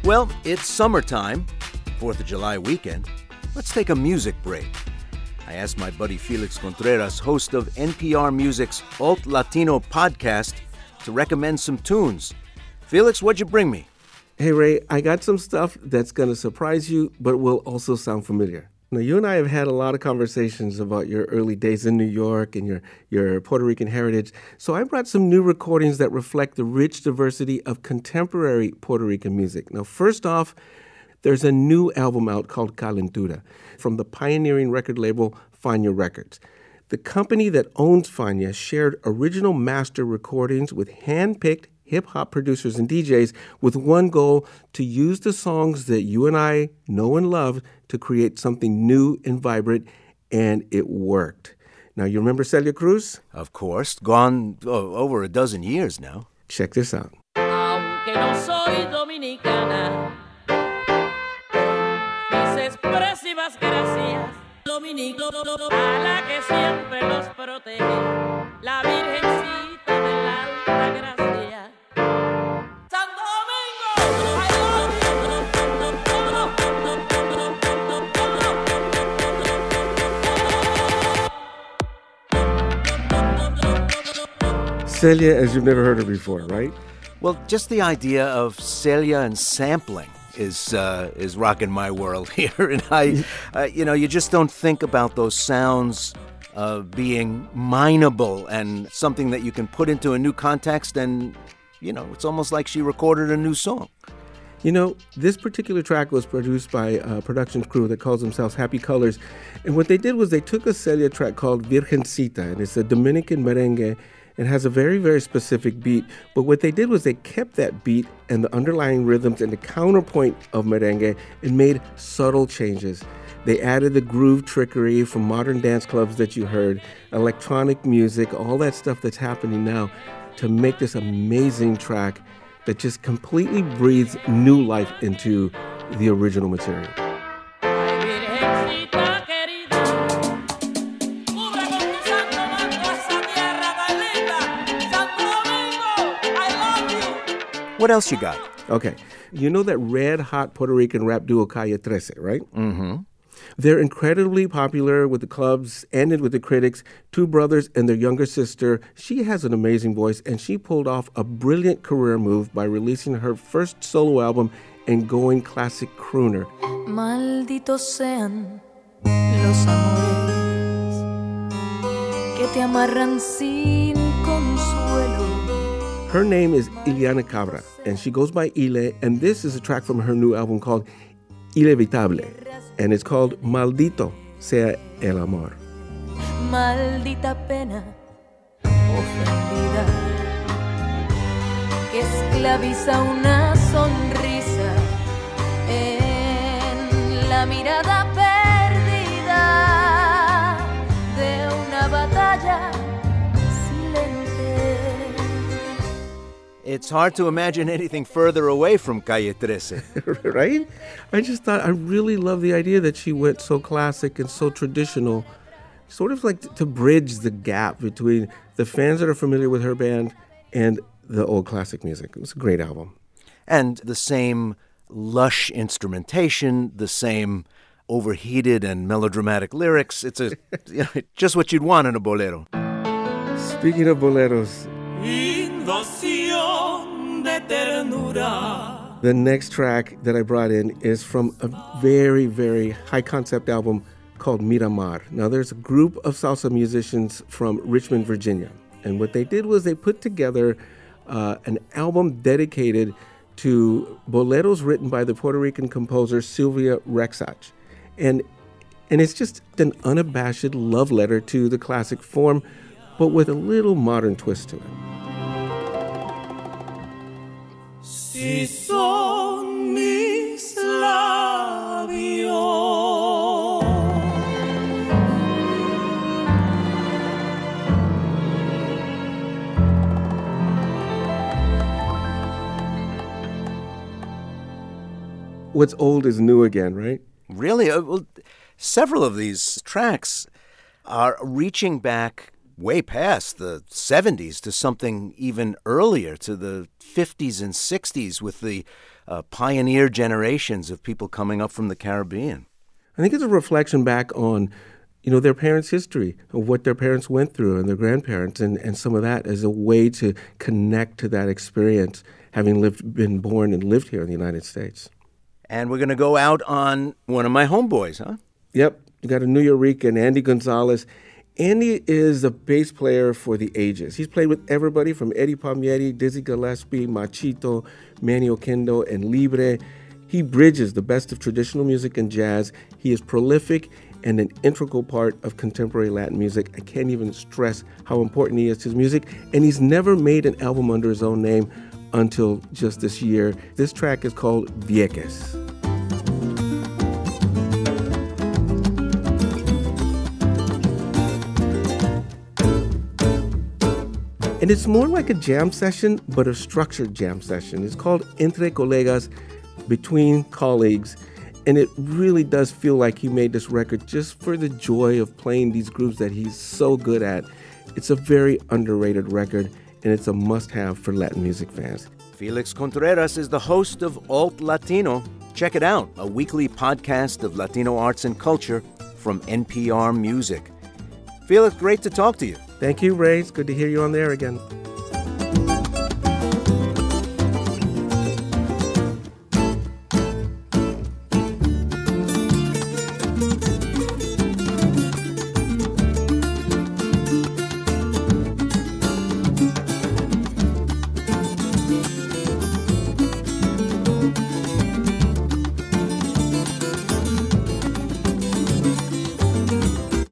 Well, it's summertime, 4th of July weekend. Let's take a music break. I asked my buddy Felix Contreras, host of NPR Music's Alt Latino podcast, to recommend some tunes. Felix, what'd you bring me? Hey, Ray, I got some stuff that's going to surprise you, but will also sound familiar. Now, you and I have had a lot of conversations about your early days in New York and your Puerto Rican heritage. So I brought some new recordings that reflect the rich diversity of contemporary Puerto Rican music. Now, first off, there's a new album out called Calentura from the pioneering record label Fania Records. The company that owns Fania shared original master recordings with hand-picked hip-hop producers and DJs with one goal: to use the songs that you and I know and love to create something new and vibrant, and it worked. Now, you remember Celia Cruz? Of course. Gone over a dozen years now. Check this out. Aunque no soy dominicana, mis expresivas gracias, Dominico, a la que siempre los protege, la Virgencita de la Alta Gracia. Celia, as you've never heard her before, right? Well, just the idea of Celia and sampling is rocking my world here. And you just don't think about those sounds being mineable and something that you can put into a new context. And, it's almost like she recorded a new song. This particular track was produced by a production crew that calls themselves Happy Colors. And what they did was they took a Celia track called Virgencita, and it's a Dominican merengue. It has a very, very specific beat. But what they did was they kept that beat and the underlying rhythms and the counterpoint of merengue and made subtle changes. They added the groove trickery from modern dance clubs that you heard, electronic music, all that stuff that's happening now to make this amazing track that just completely breathes new life into the original material. What else you got? Okay. You know that red-hot Puerto Rican rap duo Calle 13, right? Mm-hmm. They're incredibly popular with the clubs and with the critics. Two brothers and their younger sister. She has an amazing voice, and she pulled off a brilliant career move by releasing her first solo album and going classic crooner. Malditos sean los amores que te amarran sin consuelo. Her name is Ileana Cabra, and she goes by Ile, and this is a track from her new album called Inevitable, and it's called Maldito Sea el Amor. Maldita pena ofendida que esclaviza una sonrisa en la mirada perdida de una batalla. It's hard to imagine anything further away from Calle 13. Right? I just thought, I really love the idea that she went so classic and so traditional, sort of like to bridge the gap between the fans that are familiar with her band and the old classic music. It was a great album. And the same lush instrumentation, the same overheated and melodramatic lyrics. It's just what you'd want in a bolero. Speaking of boleros, the next track that I brought in is from a very, very high concept album called Miramar. Now, there's a group of salsa musicians from Richmond, Virginia. And what they did was they put together an album dedicated to boleros written by the Puerto Rican composer Sylvia Rexach. And it's just an unabashed love letter to the classic form, but with a little modern twist to it. Si son mis labios. What's old is new again, right? Really? Well, several of these tracks are reaching back way past the 70s to something even earlier, to the 50s and 60s with the pioneer generations of people coming up from the Caribbean. I think it's a reflection back on, their parents' history, of what their parents went through and their grandparents, and some of that as a way to connect to that experience, having been born and lived here in the United States. And we're going to go out on one of my homeboys, huh? Yep. You got a New Yorican, Andy Gonzalez. Andy is a bass player for the ages. He's played with everybody from Eddie Palmieri, Dizzy Gillespie, Machito, Manny Oquendo, and Libre. He bridges the best of traditional music and jazz. He is prolific and an integral part of contemporary Latin music. I can't even stress how important he is to his music. And he's never made an album under his own name until just this year. This track is called Vieques. And it's more like a jam session, but a structured jam session. It's called Entre Colegas, between colleagues. And it really does feel like he made this record just for the joy of playing these grooves that he's so good at. It's a very underrated record, and it's a must-have for Latin music fans. Felix Contreras is the host of Alt Latino. Check it out, a weekly podcast of Latino arts and culture from NPR Music. Felix, great to talk to you. Thank you, Ray. It's good to hear you on there again.